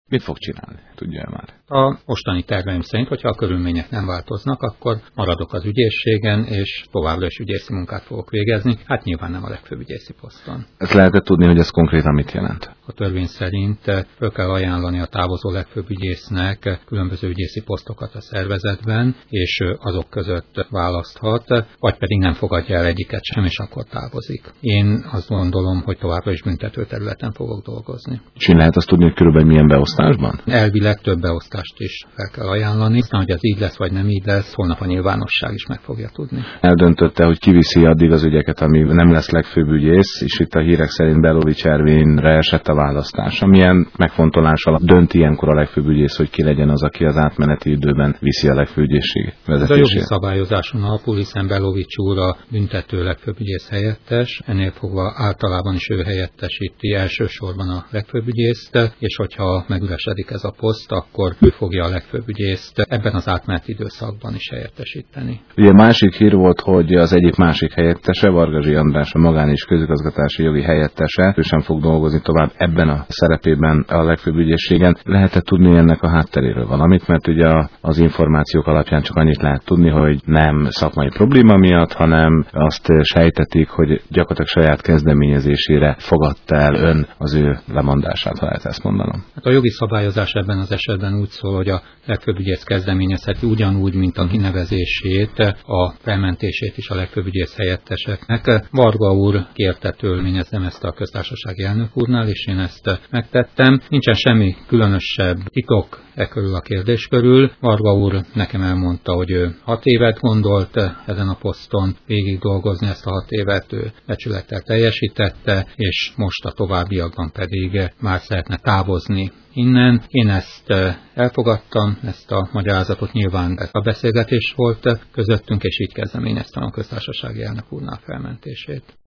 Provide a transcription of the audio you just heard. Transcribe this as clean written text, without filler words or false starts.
Mit fog csinálni? Tudja már? A mostani terveim szerint, hogyha a körülmények nem változnak, akkor maradok az ügyészségen, és továbbra is ügyészi munkát fogok végezni. Hát nyilván nem a legfőbb ügyészi poszton. Ezt lehet tudni, hogy ez konkrétan mit jelent? A törvény szerint föl kell ajánlani a távozó legfőbb ügyésznek különböző ügyészi posztokat a szervezetben, és azok között választhat, vagy pedig nem fogadja el egyiket sem, és akkor távozik. Én azt gondolom, hogy továbbra is büntető területen fogok dolgozni. És lehet azt tudni, hogy körülbelül milyen beosztásban? Elvileg több beosztást is fel kell ajánlani, aztán, hogy az így lesz, vagy nem így lesz, holnap a nyilvánosság is meg fogja tudni. Eldöntötte, hogy kiviszi addig az ügyeket, ami nem lesz legfőbb ügyész, és itt a hírek szerint Belovics Ervinre esett a választás. Milyen megfontolás alatt dönt ilyenkor a legfőbb ügyész, hogy ki legyen az, aki az átmeneti időben viszi a legfőbb ügyészség vezetését? Ez a jogi szabályozáson alapul, hiszen Belovics úr a büntető legfőbb ügyész helyettes, ennél fogva általában is ő helyettesíti elsősorban a legfőbb ügyészt, és hogyha megüresedik ez a poszt, akkor ő fogja a legfőbb ügyészt ebben az átmeneti időszakban is helyettesíteni. Ugye másik hír volt, hogy az egyik másik helyettese, Vargazsi András, a magán és közigazgatási jogi helyettese, ő sem fog dolgozni tovább ebben a szerepében a legfőbb ügyészségen. Lehet-e tudni ennek a hátteréről valamit? Mert ugye az információk alapján csak annyit lehet tudni, hogy nem szakmai probléma miatt, hanem azt sejtetik, hogy gyakorlatilag saját kezdeményezésére fogadta el ön az ő lemondását, ha lehet ezt mondanom. Hát a jogi szabályozás ebben az esetben úgy szól, hogy a legfőbb ügyész kezdeményezheti ugyanúgy, mint a kinevezését, a felmentését is a legfőbb ügyész helyetteseknek. Varga úr kérte törvényeznem ezt a köztársasági elnök úrnál, és én ezt megtettem. Nincsen semmi különösebb titok körül a kérdés körül. Varga úr nekem elmondta, hogy ő 6 évet gondolt ezen a poszton végig dolgozni, ezt a 6 évet ő becsülettel teljesítette, és most a továbbiakban pedig már szeretne távozni innen. Én ezt elfogadtam, ezt a magyarázatot, nyilván a beszélgetés volt közöttünk, és így kezdeményeztem a köztársasági elnök úrnál felmentését.